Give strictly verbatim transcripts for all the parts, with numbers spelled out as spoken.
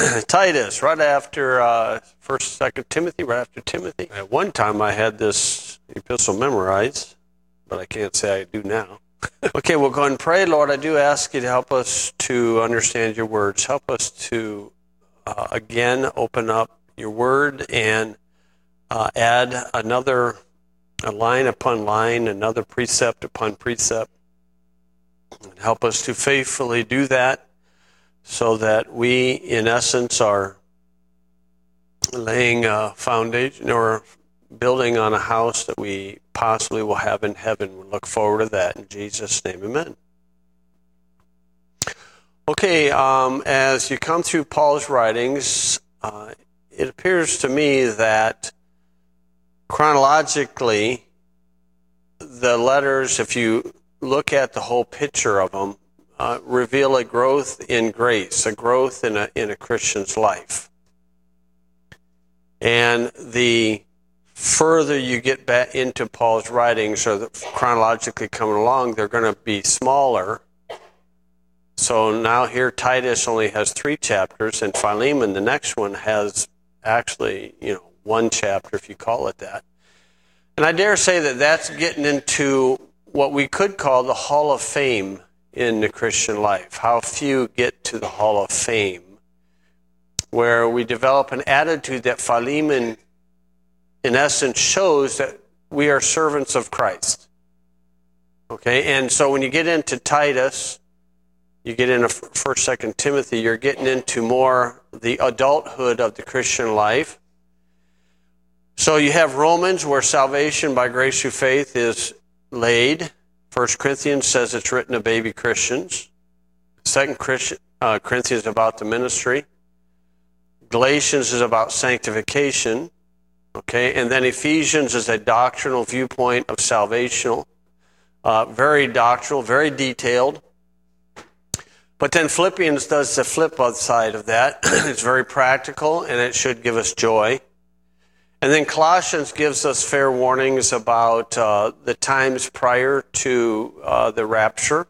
Titus, right after uh, First, Second Timothy, right after Timothy. At one time, I had this epistle memorized, but I can't say I do now. Okay, we'll go ahead and pray. Lord, I do ask you to help us to understand your words. Help us to, uh, again, open up your word and uh, add another a line upon line, another precept upon precept. And help us to faithfully do that, so that we, in essence, are laying a foundation or building on a house that we possibly will have in heaven. We look forward to that. In Jesus' name, amen. Okay, um, as you come through Paul's writings, uh, it appears to me that chronologically, the letters, if you look at the whole picture of them, Uh, reveal a growth in grace, a growth in a in a Christian's life. And the further you get back into Paul's writings, or the, chronologically coming along, they're going to be smaller. So now here Titus only has three chapters, and Philemon, the next one, has actually, you know, one chapter, if you call it that. And I dare say that that's getting into what we could call the Hall of Fame in the Christian life. How few get to the Hall of Fame, where we develop an attitude that Philemon, in essence, shows that we are servants of Christ. Okay, and so when you get into Titus, you get into First, Second Timothy, you're getting into more the adulthood of the Christian life. So you have Romans, where salvation by grace through faith is laid. First Corinthians says it's written to baby Christians. Second uh, Corinthians is about the ministry. Galatians is about sanctification. Okay, and then Ephesians is a doctrinal viewpoint of salvational. Uh, very doctrinal, very detailed. But then Philippians does the flip side of that. It's very practical, and it should give us joy. And then Colossians gives us fair warnings about uh, the times prior to uh, the rapture.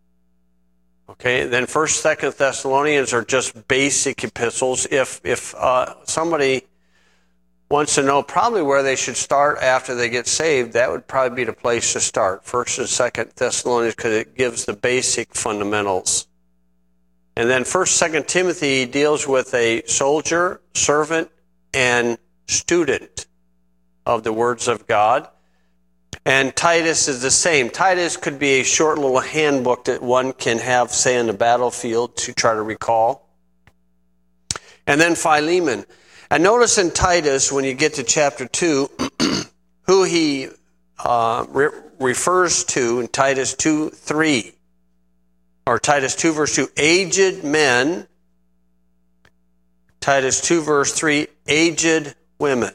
Okay, and then First, Second Thessalonians are just basic epistles. If if uh, somebody wants to know probably where they should start after they get saved, that would probably be the place to start. First and Second Thessalonians, because it gives the basic fundamentals. And then First, Second Timothy deals with a soldier, servant, and student of the words of God. And Titus is the same. Titus could be a short little handbook that one can have, say, on the battlefield to try to recall. And then Philemon. And notice in Titus, when you get to chapter two, who he uh, re- refers to in Titus two three, or Titus two verse two, aged men. Titus two verse three, aged women.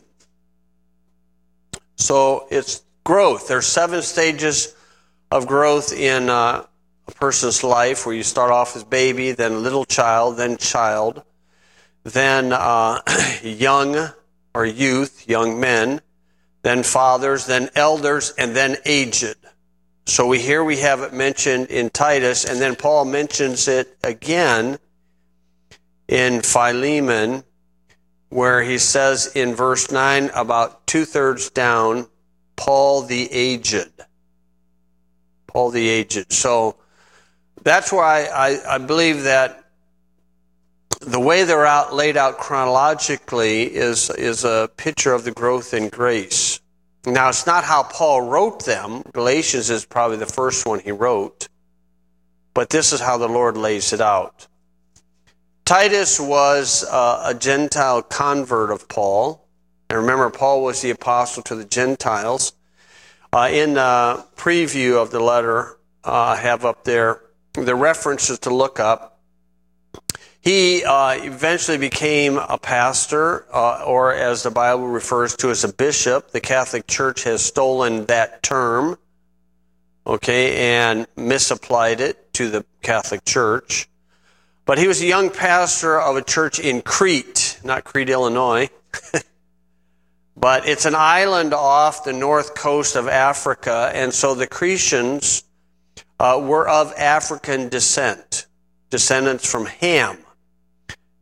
So it's growth. There's seven stages of growth in uh, a person's life, where you start off as baby, then little child, then child, then uh, young or youth, young men, then fathers, then elders, and then aged. So we here we have it mentioned in Titus, and then Paul mentions it again in Philemon, where he says in verse nine, about two-thirds down, Paul the aged. Paul the aged. So that's why I, I believe that the way they're out, laid out chronologically is, is a picture of the growth in grace. Now, it's not how Paul wrote them. Galatians is probably the first one he wrote. But this is how the Lord lays it out. Titus was uh, a Gentile convert of Paul. And remember, Paul was the apostle to the Gentiles. Uh, in the preview of the letter, uh, I have up there the references to look up. He uh, eventually became a pastor, uh, or as the Bible refers to as a bishop. The Catholic Church has stolen that term, okay, and misapplied it to the Catholic Church. But he was a young pastor of a church in Crete, not Crete, Illinois. But it's an island off the north coast of Africa, and so the Cretans uh, were of African descent, descendants from Ham.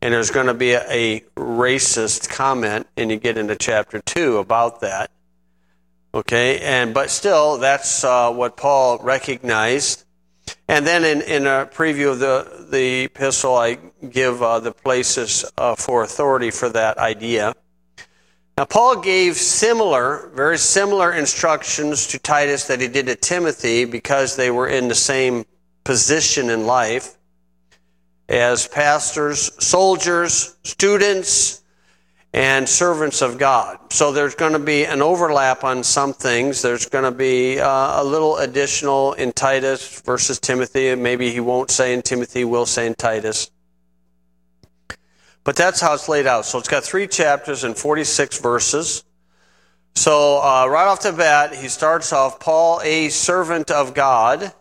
And there's going to be a, a racist comment, and you get into chapter two about that. Okay, and but still, that's uh, what Paul recognized. And then in, in a preview of the, the epistle, I give uh, the places uh, for authority for that idea. Now, Paul gave similar, very similar instructions to Titus that he did to Timothy because they were in the same position in life as pastors, soldiers, students, and servants of God. So there's going to be an overlap on some things. There's going to be uh, a little additional in Titus versus Timothy. Maybe he won't say in Timothy, will say in Titus. But that's how it's laid out. So it's got three chapters and forty-six verses. So uh, right off the bat, he starts off, Paul, a servant of God.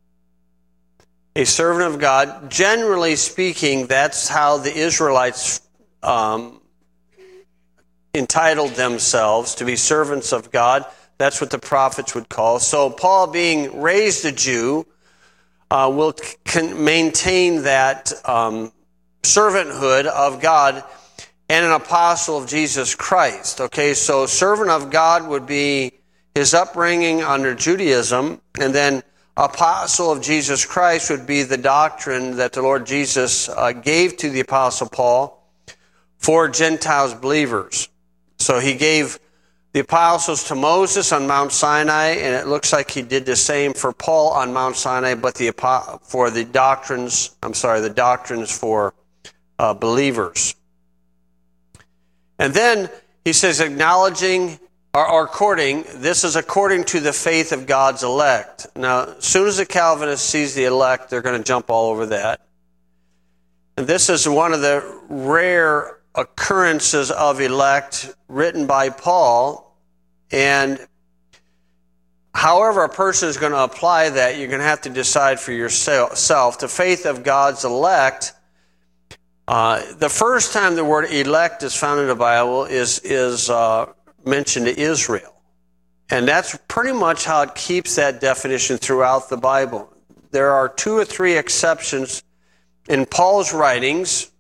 A servant of God. Generally speaking, that's how the Israelites um, entitled themselves, to be servants of God. That's what the prophets would call. So Paul, being raised a Jew, uh, will c- maintain that um, servanthood of God and an apostle of Jesus Christ. Okay, so servant of God would be his upbringing under Judaism, and then apostle of Jesus Christ would be the doctrine that the Lord Jesus uh, gave to the apostle Paul for Gentiles believers. So he gave the apostles to Moses on Mount Sinai, and it looks like he did the same for Paul on Mount Sinai, but the for the doctrines, I'm sorry, the doctrines for uh, believers. And then he says, acknowledging or, or according, this is according to the faith of God's elect. Now, as soon as the Calvinist sees the elect, they're going to jump all over that. And this is one of the rare occurrences of elect written by Paul. And however a person is going to apply that, you're going to have to decide for yourself. The faith of God's elect, uh, the first time the word elect is found in the Bible is, is uh, mentioned to Israel. And that's pretty much how it keeps that definition throughout the Bible. There are two or three exceptions in Paul's writings.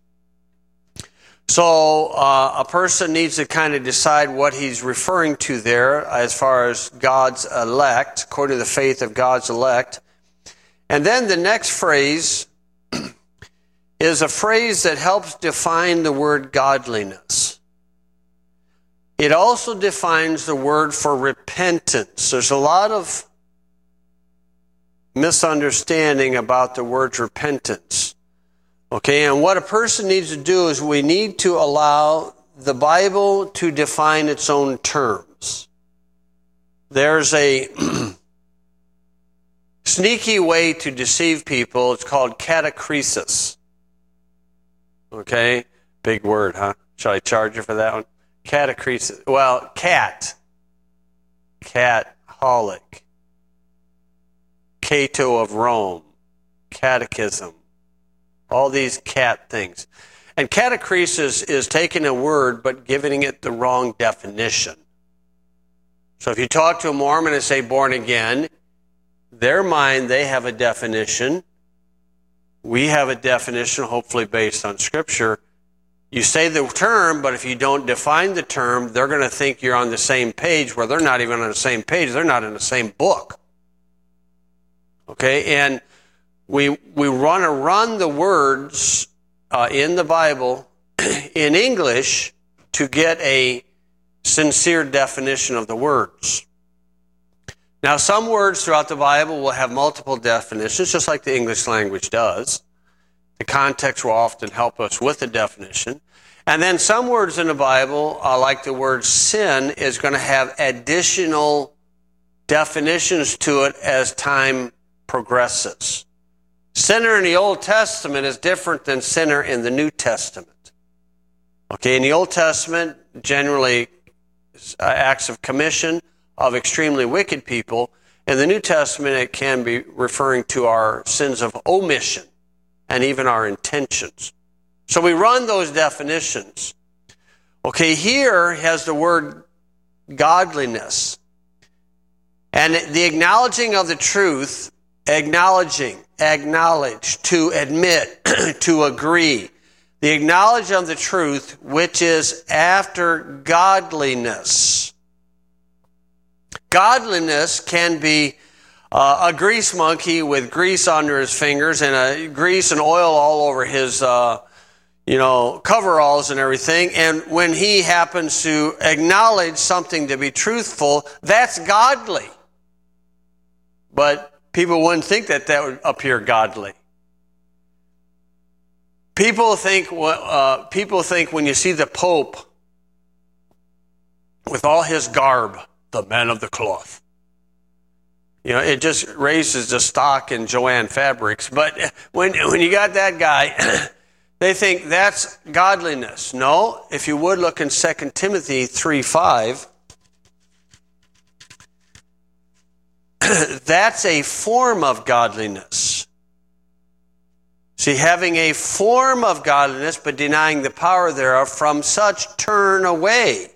So uh, a person needs to kind of decide what he's referring to there as far as God's elect, according to the faith of God's elect. And then the next phrase is a phrase that helps define the word godliness. It also defines the word for repentance. There's a lot of misunderstanding about the word repentance. Okay, and what a person needs to do is we need to allow the Bible to define its own terms. There's a sneaky way to deceive people. It's called catachresis. Okay, big word, huh? Shall I charge you for that one? Catachresis. Well, cat. Cat-holic. Cato of Rome. Catechism. All these cat things. And catachresis is taking a word but giving it the wrong definition. So if you talk to a Mormon and say born again, their mind, they have a definition. We have a definition, hopefully based on Scripture. You say the term, but if you don't define the term, they're going to think you're on the same page, where they're not even on the same page. They're not in the same book. Okay, and we we want to run the words uh, in the Bible in English to get a sincere definition of the words. Now, some words throughout the Bible will have multiple definitions, just like the English language does. The context will often help us with the definition. And then some words in the Bible, uh, like the word sin, is going to have additional definitions to it as time progresses. Sinner in the Old Testament is different than sinner in the New Testament. Okay, in the Old Testament, generally uh, acts of commission of extremely wicked people. In the New Testament, it can be referring to our sins of omission and even our intentions. So we run those definitions. Okay, here has the word godliness. And the acknowledging of the truth, acknowledging, acknowledge, to admit, to agree. the acknowledgement of the truth, which is after godliness. Godliness can be uh, a grease monkey with grease under his fingers and a grease and oil all over his, uh, you know, coveralls and everything. And when he happens to acknowledge something to be truthful, that's godly. But people wouldn't think that that would appear godly. People think, uh, people think when you see the Pope with all his garb, the man of the cloth, you know, it just raises the stock in Joanne Fabrics. But when when you got that guy, they think that's godliness. No, if you would look in Second Timothy three five, that's a form of godliness. See, having a form of godliness, but denying the power thereof, from such turn away.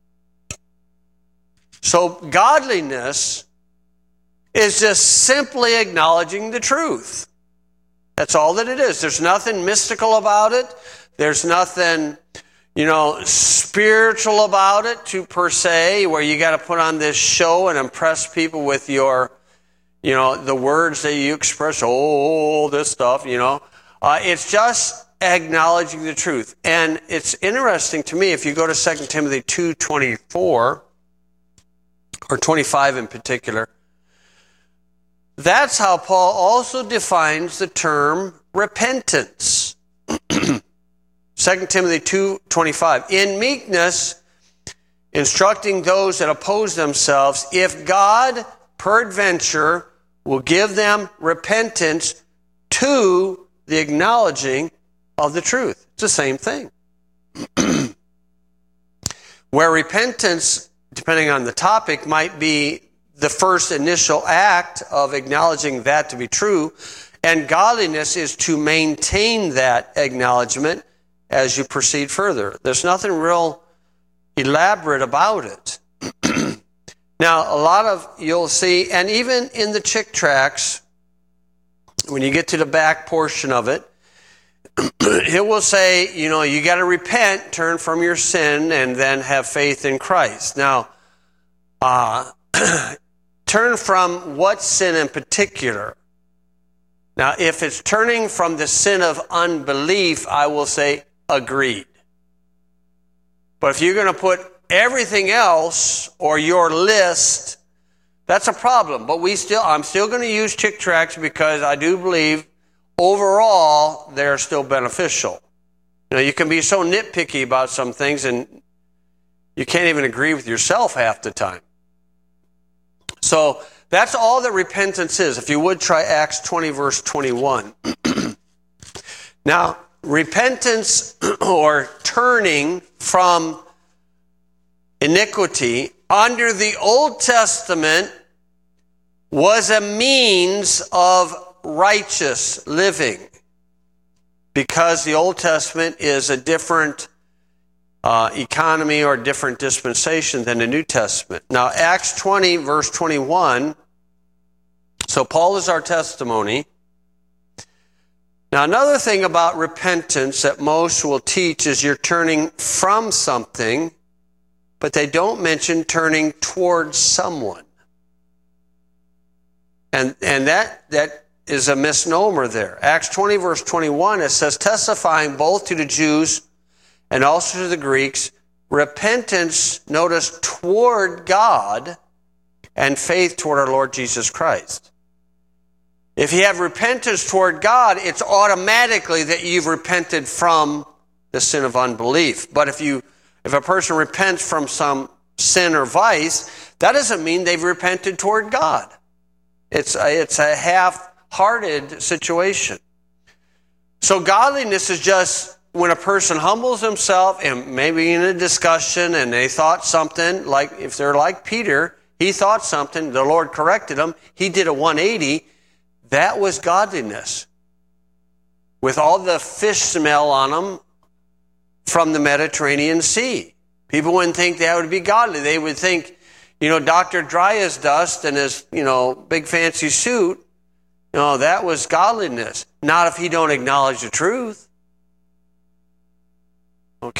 So godliness is just simply acknowledging the truth. That's all that it is. There's nothing mystical about it. There's nothing, you know, spiritual about it to per se, where you got to put on this show and impress people with your, you know, the words that you express, oh, this stuff, you know. Uh, it's just acknowledging the truth. And it's interesting to me, if you go to Second Timothy two twenty-four, or twenty-five in particular, that's how Paul also defines the term repentance. Second Timothy two twenty-five. In meekness, instructing those that oppose themselves, if God peradventure will give them repentance to the acknowledging of the truth. It's the same thing. Where repentance, depending on the topic, might be the first initial act of acknowledging that to be true, and godliness is to maintain that acknowledgement as you proceed further. There's nothing real elaborate about it. Now, a lot of, you'll see, and even in the Chick tracts, when you get to the back portion of it, it will say, you know, you got to repent, turn from your sin, and then have faith in Christ. Now, uh, turn from what sin in particular? Now, if it's turning from the sin of unbelief, I will say agreed. But if you're going to put everything else or your list, that's a problem. But we still, I'm still going to use Chick tracts because I do believe overall they're still beneficial. You know, you can be so nitpicky about some things and you can't even agree with yourself half the time. So that's all that repentance is. If you would try Acts twenty, verse twenty-one. Now, repentance or turning from iniquity under the Old Testament was a means of righteous living, because the Old Testament is a different uh, economy or different dispensation than the New Testament. Now, Acts twenty, verse twenty-one, so Paul is our testimony. Now, another thing about repentance that most will teach is you're turning from something, but they don't mention turning towards someone. And and that that is a misnomer there. Acts twenty, verse twenty-one, it says, testifying both to the Jews and also to the Greeks, repentance, notice, toward God and faith toward our Lord Jesus Christ. If you have repentance toward God, it's automatically that you've repented from the sin of unbelief. But if you if a person repents from some sin or vice, that doesn't mean they've repented toward God. It's a, it's a half-hearted situation. So godliness is just when a person humbles himself and maybe in a discussion and they thought something, like if they're like Peter, he thought something, the Lord corrected him, he did a one eighty, that was godliness. With all the fish smell on him from the Mediterranean Sea. People wouldn't think that would be godly. They would think, you know, Doctor Dry as Dust and his, you know, big fancy suit, you know, that was godliness. Not if he don't acknowledge the truth.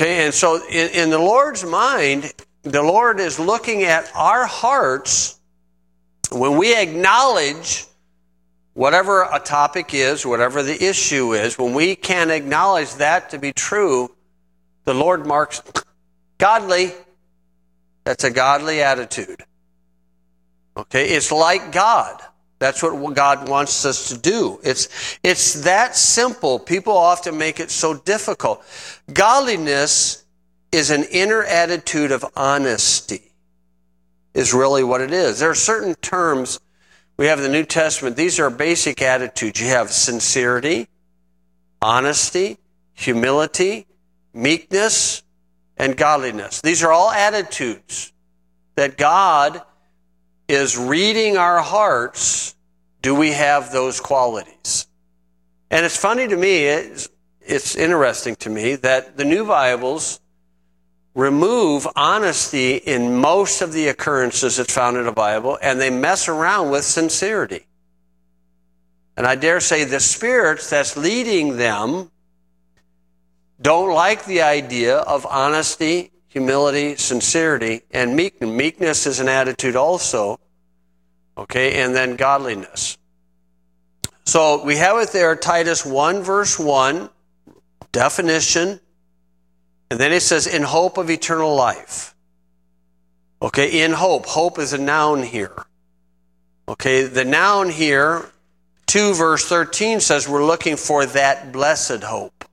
Okay, and so in, in the Lord's mind, the Lord is looking at our hearts when we acknowledge whatever a topic is, whatever the issue is, when we can acknowledge that to be true, the Lord marks godly. That's a godly attitude. Okay, it's like God. That's what God wants us to do. It's, it's that simple. People often make it so difficult. Godliness is an inner attitude of honesty, is really what it is. There are certain terms we have in the New Testament. These are basic attitudes. You have sincerity, honesty, humility, meekness, and godliness. These are all attitudes that God is reading our hearts. Do we have those qualities? And it's funny to me, it's, it's interesting to me that the New Bibles remove honesty in most of the occurrences that's found in the Bible, and they mess around with sincerity. And I dare say the spirits that's leading them don't like the idea of honesty, humility, sincerity, and meekness. Meekness is an attitude also. Okay, and then godliness. So we have it there, Titus one, verse one, definition. And then it says, in hope of eternal life. Okay, in hope. Hope is a noun here. Okay, the noun here, two verse thirteen says we're looking for that blessed hope.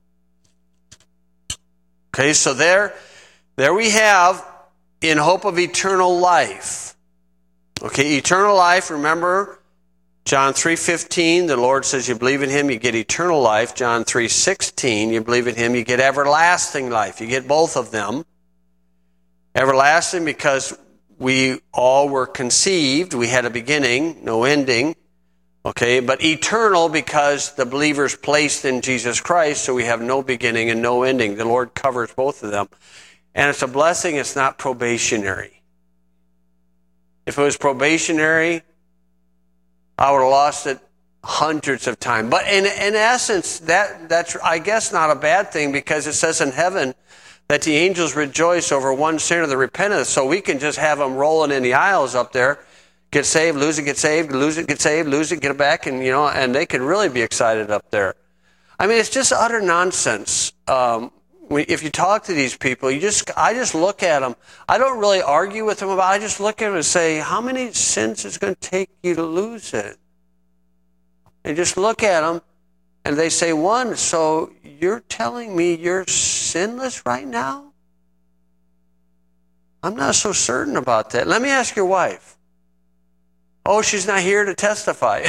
Okay, so there, there we have in hope of eternal life. Okay, eternal life, remember, John three fifteen, the Lord says you believe in Him, you get eternal life. John three sixteen, you believe in Him, you get everlasting life. You get both of them. Everlasting because we all were conceived. We had a beginning, no ending. Okay, but eternal because the believer's placed in Jesus Christ, so we have no beginning and no ending. The Lord covers both of them. And it's a blessing, it's not probationary. If it was probationary, I would have lost it hundreds of times. But in, in essence, that that's, I guess, not a bad thing because it says in heaven that the angels rejoice over one sinner that repenteth. So we can just have them rolling in the aisles up there, get saved, lose it, get saved, lose it, get saved, lose it, get it back, and you know, and they could really be excited up there. I mean, it's just utter nonsense. Um, If you talk to these people, you just I just look at them. I don't really argue with them about it. I just look at them and say, how many sins is it going to take you to lose it? And just look at them, and they say, one. So you're telling me you're sinless right now? I'm not so certain about that. Let me ask your wife. Oh, she's not here to testify.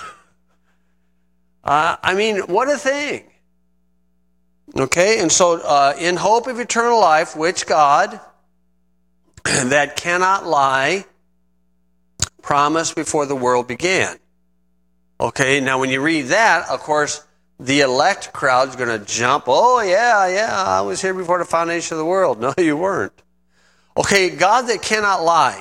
uh, I mean, what a thing. Okay, and so uh, in hope of eternal life, which God, that cannot lie, promised before the world began. Okay, now when you read that, of course, the elect crowd is going to jump, oh yeah, yeah, I was here before the foundation of the world. No, you weren't. Okay, God that cannot lie.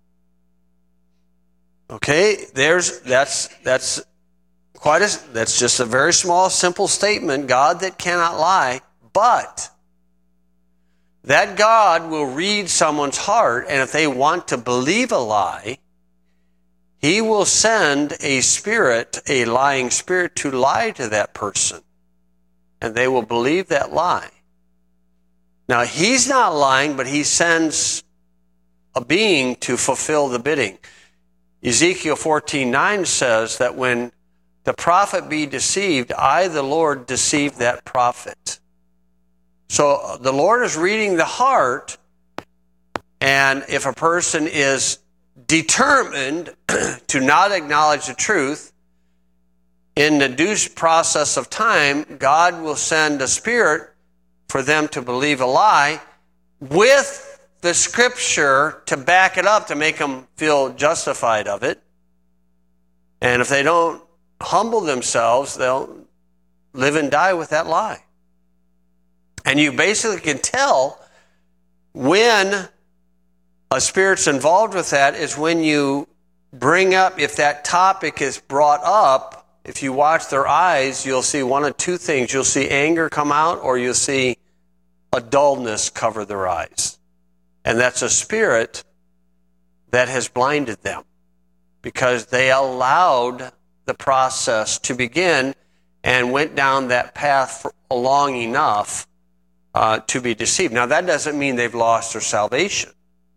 Okay, there's, that's, that's, Quite a, that's just a very small, simple statement, God that cannot lie, but that God will read someone's heart, and if they want to believe a lie, He will send a spirit, a lying spirit, to lie to that person, and they will believe that lie. Now, He's not lying, but He sends a being to fulfill the bidding. Ezekiel fourteen nine says that when the prophet be deceived, I, the Lord, deceive that prophet. So the Lord is reading the heart, and if a person is determined to not acknowledge the truth, in the due process of time, God will send a spirit for them to believe a lie with the Scripture to back it up, to make them feel justified of it. And if they don't humble themselves, they'll live and die with that lie. And you basically can tell when a spirit's involved with that is when you bring up, if that topic is brought up, if you watch their eyes, you'll see one of two things. You'll see anger come out, or you'll see a dullness cover their eyes. And that's a spirit that has blinded them because they allowed the process to begin and went down that path for long enough uh, to be deceived. Now, that doesn't mean they've lost their salvation.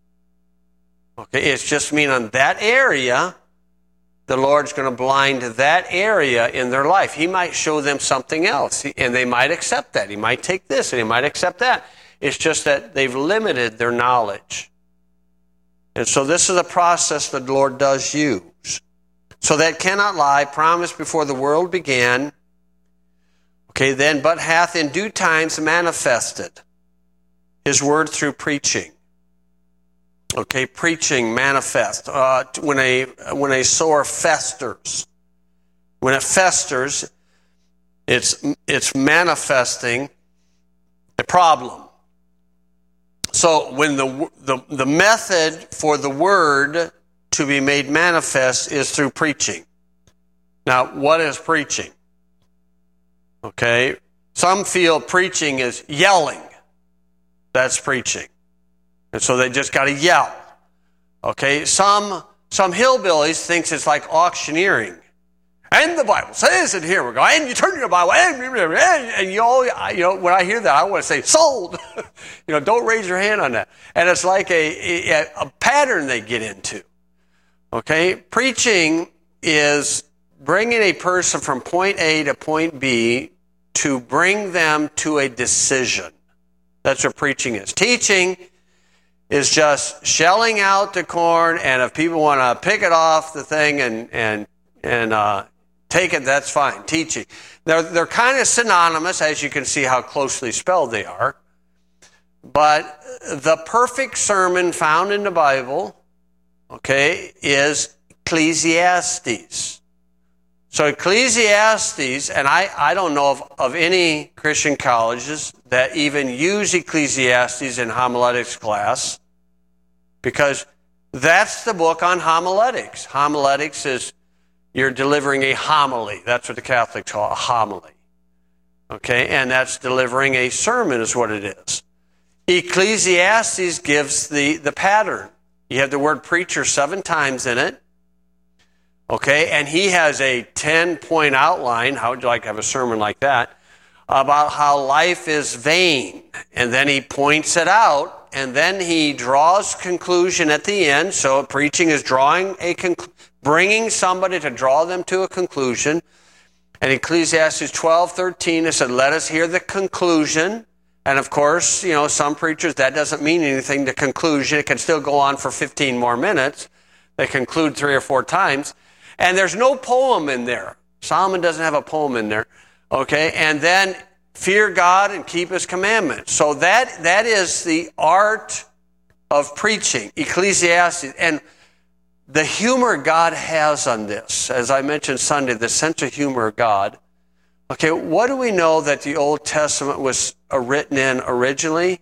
Okay, it's just mean on that area, the Lord's going to blind that area in their life. He might show them something else, and they might accept that. He might take this, and he might accept that. It's just that they've limited their knowledge. And so this is a process that the Lord does use. So that cannot lie, promised before the world began. Okay, then, but hath in due times manifested his word through preaching. Okay, preaching, manifest. Uh, when a when a sore festers, when it festers, it's it's manifesting a problem. So when the the the method for the word to be made manifest is through preaching. Now, what is preaching? Okay, some feel preaching is yelling. That's preaching. And so they just got to yell. Okay, some some hillbillies thinks it's like auctioneering. And the Bible says it here. We go, and you turn your Bible, and, and you all, you know, when I hear that, I want to say, sold. You know, don't raise your hand on that. And it's like a, a, a pattern they get into. Okay, preaching is bringing a person from point A to point B to bring them to a decision. That's what preaching is. Teaching is just shelling out the corn, and if people want to pick it off the thing and and and uh, take it, that's fine. Teaching. They're they're kind of synonymous, as you can see how closely spelled they are. But the perfect sermon found in the Bible, okay, is Ecclesiastes. So Ecclesiastes, and I, I don't know of, of any Christian colleges that even use Ecclesiastes in homiletics class, because that's the book on homiletics. Homiletics is you're delivering a homily. That's what the Catholics call a homily. Okay, and that's delivering a sermon is what it is. Ecclesiastes gives the, the pattern. You have the word preacher seven times in it. Okay, and he has a ten-point outline. How would you like to have a sermon like that? About how life is vain. And then he points it out, and then he draws conclusion at the end. So preaching is drawing a conclusion, bringing somebody to draw them to a conclusion. And Ecclesiastes twelve thirteen, it said, let us hear the conclusion. And of course, you know, some preachers, that doesn't mean anything, the conclusion. It can still go on for fifteen more minutes. They conclude three or four times. And there's no poem in there. Solomon doesn't have a poem in there. Okay, and then fear God and keep his commandments. So that that is the art of preaching, Ecclesiastes. And the humor God has on this, as I mentioned Sunday, the sense of humor of God. Okay, what do we know that the Old Testament was written in originally?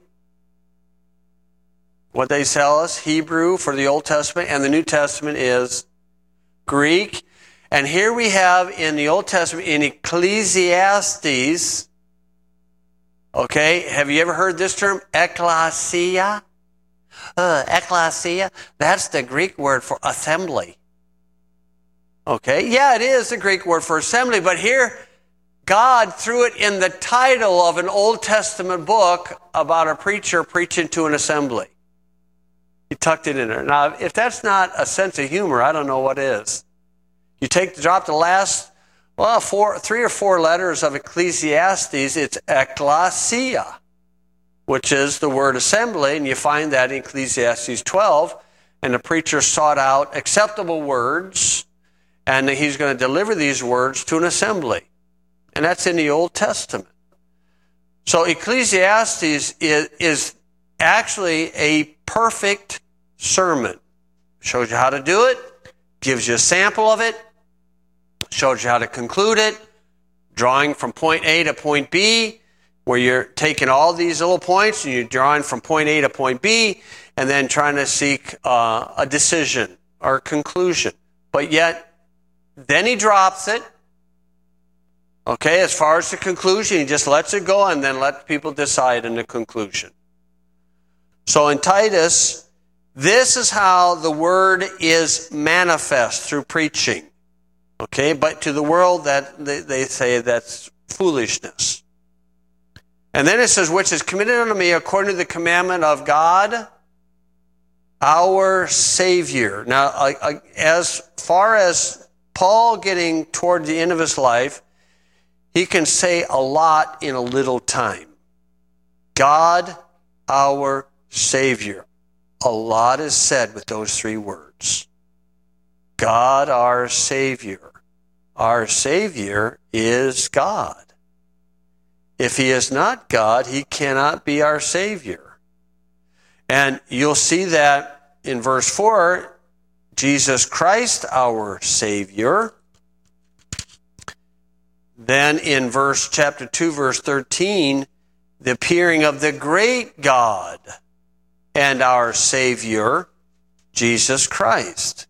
What they tell us, Hebrew for the Old Testament, and the New Testament is Greek. And here we have in the Old Testament, in Ecclesiastes, okay, have you ever heard this term? Ecclesia? Uh, ecclesia, that's the Greek word for assembly. Okay, yeah, it is the Greek word for assembly, but here, God threw it in the title of an Old Testament book about a preacher preaching to an assembly. He tucked it in there. Now, if that's not a sense of humor, I don't know what is. You take, drop the last, well, four, three or four letters of Ecclesiastes, it's ecclesia, which is the word assembly, and you find that in Ecclesiastes twelve, and the preacher sought out acceptable words, and he's going to deliver these words to an assembly. And that's in the Old Testament. So Ecclesiastes is, is actually a perfect sermon. Shows you how to do it, gives you a sample of it, shows you how to conclude it, drawing from point A to point B, where you're taking all these little points and you're drawing from point A to point B, and then trying to seek uh, a decision or a conclusion. But yet, then he drops it, Okay, as far as the conclusion, he just lets it go and then lets people decide in the conclusion. So in Titus, this is how the word is manifest through preaching. Okay, but to the world that they, they say that's foolishness. And then it says, which is committed unto me according to the commandment of God, our Savior. Now, I, I, as far as Paul getting toward the end of his life, he can say a lot in a little time. God, our Savior. A lot is said with those three words. God, our Savior. Our Savior is God. If he is not God, he cannot be our Savior. And you'll see that in verse four, Jesus Christ, our Savior. Then in verse chapter two, verse thirteen, the appearing of the great God and our Savior, Jesus Christ.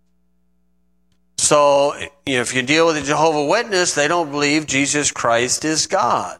So, you know, if you deal with a Jehovah's Witness, they don't believe Jesus Christ is God.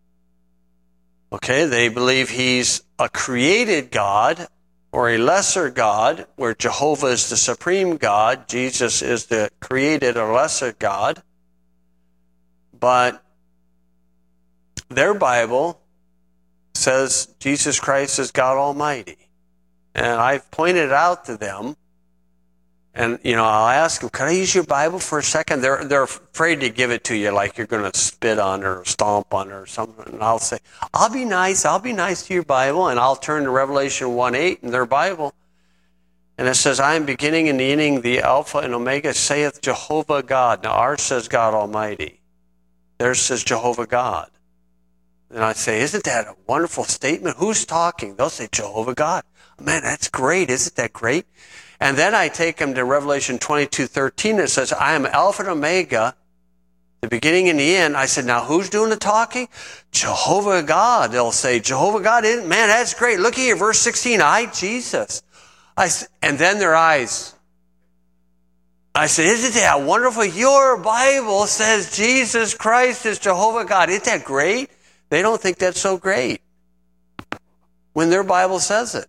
Okay, they believe he's a created God or a lesser God, where Jehovah is the supreme God, Jesus is the created or lesser God. But their Bible says Jesus Christ is God Almighty. And I've pointed out to them, and, you know, I'll ask them, can I use your Bible for a second? They're they're afraid to give it to you like you're going to spit on it or stomp on it or something. And I'll say, I'll be nice. I'll be nice to your Bible. And I'll turn to Revelation one eight in their Bible. And it says, I am beginning and the ending, the Alpha and Omega, saith Jehovah God. Now, ours says God Almighty. Theirs says Jehovah God. And I say, isn't that a wonderful statement? Who's talking? They'll say Jehovah God. Man, that's great. Isn't that great? And then I take them to Revelation twenty-two thirteen. It says, I am Alpha and Omega, the beginning and the end. I said, now who's doing the talking? Jehovah God. They'll say, Jehovah God, man, that's great. Look here, verse sixteen, I, Jesus. I, and then their eyes. I said, isn't that wonderful? Your Bible says Jesus Christ is Jehovah God. Isn't that great? They don't think that's so great when their Bible says it.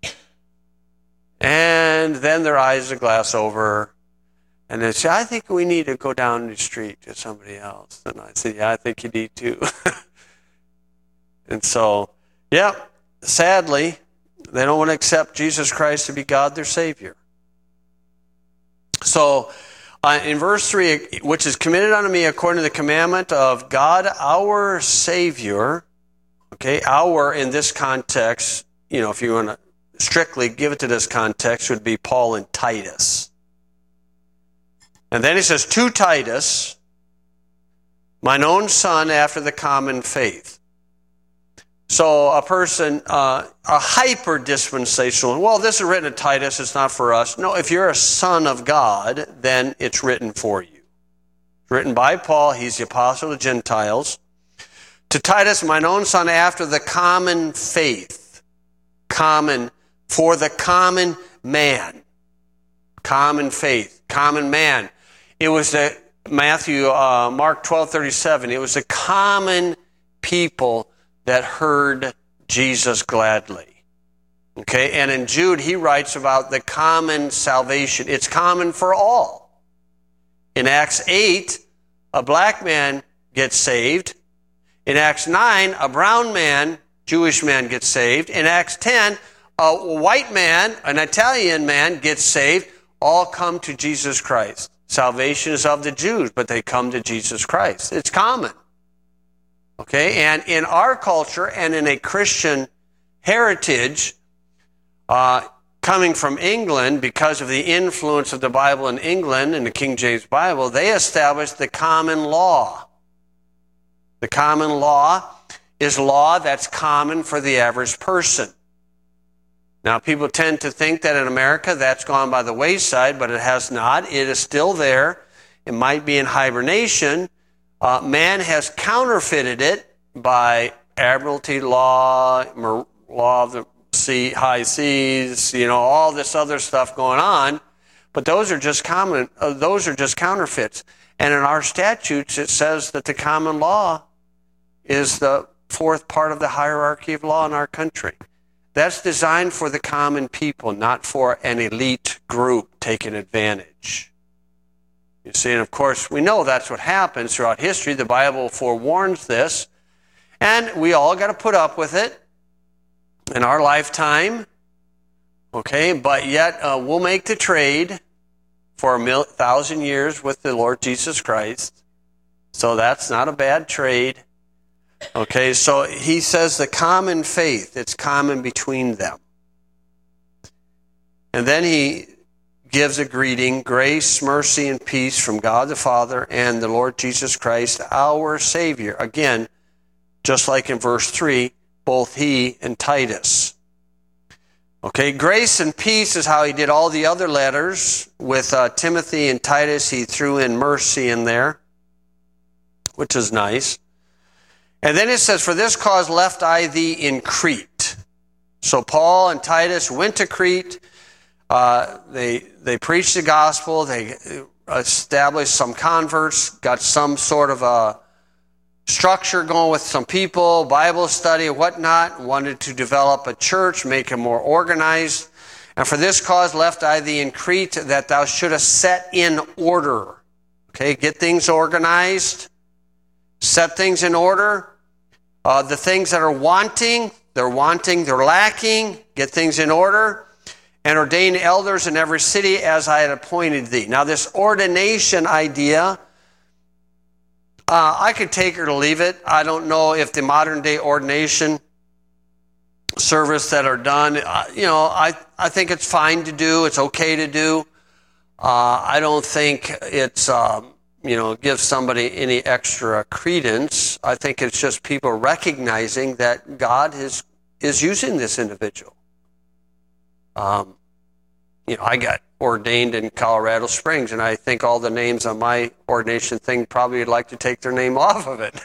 And then their eyes are glass over. And they say, I think we need to go down the street to somebody else. And I said, yeah, I think you need to. And so, yeah, sadly, they don't want to accept Jesus Christ to be God, their Savior. So, uh, in verse three, which is committed unto me according to the commandment of God, our Savior. Okay, our in this context, you know, if you want to strictly give it to this context, would be Paul and Titus. And then he says, to Titus, mine own son after the common faith. So a person, uh, a hyper-dispensational, well, this is written to Titus, it's not for us. No, if you're a son of God, then it's written for you. It's written by Paul, he's the apostle of the Gentiles. To Titus, mine own son after the common faith. Common, for the common man. Common faith, common man. It was the, Matthew, uh, Mark twelve thirty-seven, it was the common people that heard Jesus gladly. Okay, and in Jude he writes about the common salvation. It's common for all. In Acts eight, a black man gets saved. In Acts nine, a brown man, Jewish man, gets saved. In Acts ten, a white man, an Italian man, gets saved. All come to Jesus Christ. Salvation is of the Jews, but they come to Jesus Christ. It's common. Okay, and in our culture and in a Christian heritage, uh, coming from England, because of the influence of the Bible in England and the King James Bible, they established the common law. The common law is law that's common for the average person. Now, people tend to think that in America that's gone by the wayside, but it has not. It is still there. It might be in hibernation. Uh, man has counterfeited it by admiralty law, law of the sea, high seas, you know, all this other stuff going on. But those are just common. Uh, those are just counterfeits. And in our statutes, it says that the common law is the fourth part of the hierarchy of law in our country. That's designed for the common people, not for an elite group taking advantage. You see, and of course, we know that's what happens throughout history. The Bible forewarns this. And we all got to put up with it in our lifetime. Okay, but yet uh, we'll make the trade for a mil- thousand years with the Lord Jesus Christ. So that's not a bad trade. Okay, so he says the common faith, it's common between them. And then he gives a greeting, grace, mercy, and peace from God the Father and the Lord Jesus Christ, our Savior. Again, just like in verse three, both he and Titus. Okay, grace and peace is how he did all the other letters. With uh, Timothy and Titus, he threw in mercy in there, which is nice. And then it says, for this cause left I thee in Crete. So Paul and Titus went to Crete. Uh, they they preached the gospel. They established some converts, got some sort of a structure going with some people, Bible study, whatnot, wanted to develop a church, make it more organized. And for this cause left I thee in Crete, that thou shouldest set in order. Okay, get things organized, set things in order. Uh, the things that are wanting, they're wanting, they're lacking, get things in order. And ordain elders in every city as I had appointed thee. Now this ordination idea, Uh, I could take it or leave it. I don't know if the modern day ordination service that are done, uh, you know, I, I think it's fine to do. It's okay to do. Uh, I don't think it's, um, you know, gives somebody any extra credence. I think it's just people recognizing that God is, is using this individual. Um, you know, I got ordained in Colorado Springs, and I think all the names on my ordination thing probably would like to take their name off of it.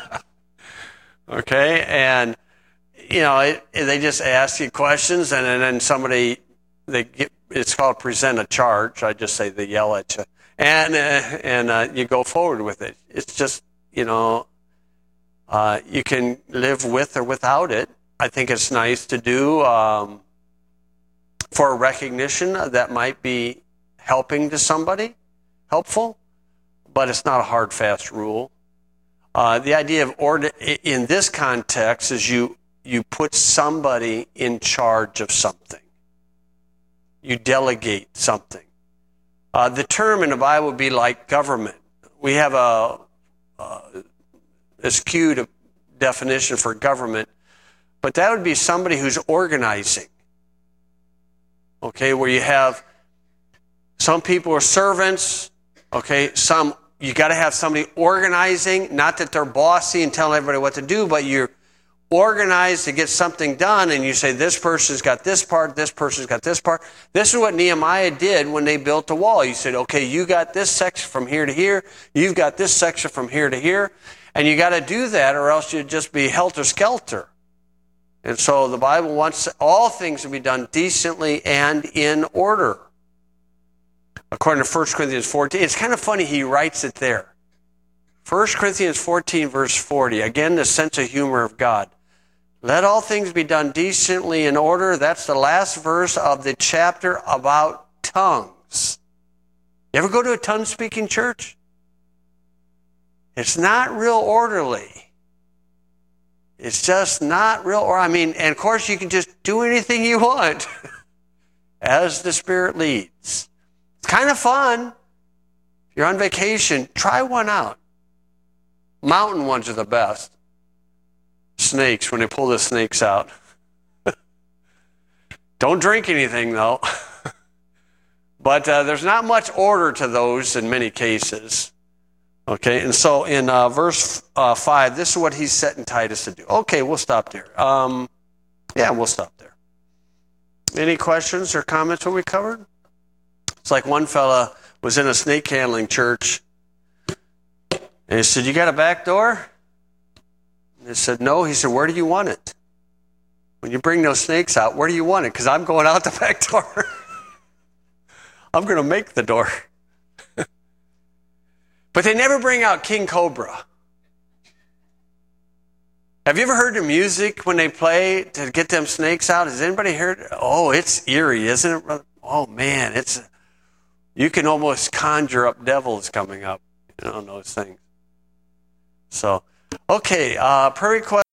Okay, and you know, it, they just ask you questions, and, and then somebody, they get, it's called present a charge. I just say they yell at you, and uh, and uh, you go forward with it. It's just, you know, uh, you can live with or without it. I think it's nice to do. Um, for a recognition that might be helping to somebody, helpful, but it's not a hard, fast rule. Uh, the idea of order in this context is you you put somebody in charge of something. You delegate something. Uh, the term in the Bible would be like government. We have a, a, a skewed definition for government, but that would be somebody who's organizing. Okay, where you have some people are servants, okay, some, you got to have somebody organizing, not that they're bossy and telling everybody what to do, but you're organized to get something done, and you say, this person's got this part, this person's got this part. This is what Nehemiah did when they built the wall. You said, okay, you got this section from here to here, you've got this section from here to here, and you got to do that or else you'd just be helter-skelter. And so the Bible wants all things to be done decently and in order. According to First Corinthians fourteen, it's kind of funny he writes it there. First Corinthians fourteen, verse forty, again, the sense of humor of God. Let all things be done decently in order. That's the last verse of the chapter about tongues. You ever go to a tongue-speaking church? It's not real orderly. It's just not real, or I mean, and of course you can just do anything you want as the Spirit leads. It's kind of fun. If you're on vacation, try one out. Mountain ones are the best. Snakes, when they pull the snakes out. Don't drink anything though. But uh, there's not much order to those in many cases. Okay, and so in uh, verse uh, five, this is what he's setting Titus to do. Okay, we'll stop there. Um, yeah, we'll stop there. Any questions or comments what we covered? It's like one fella was in a snake handling church, and he said, you got a back door? And they said, no. He said, where do you want it? When you bring those snakes out, where do you want it? Because I'm going out the back door. I'm going to make the door. But they never bring out King Cobra. Have you ever heard the music when they play to get them snakes out? Has anybody heard? Oh, it's eerie, isn't it? Oh, man, it's you can almost conjure up devils coming up, you know, those things. So, okay, uh, prayer request.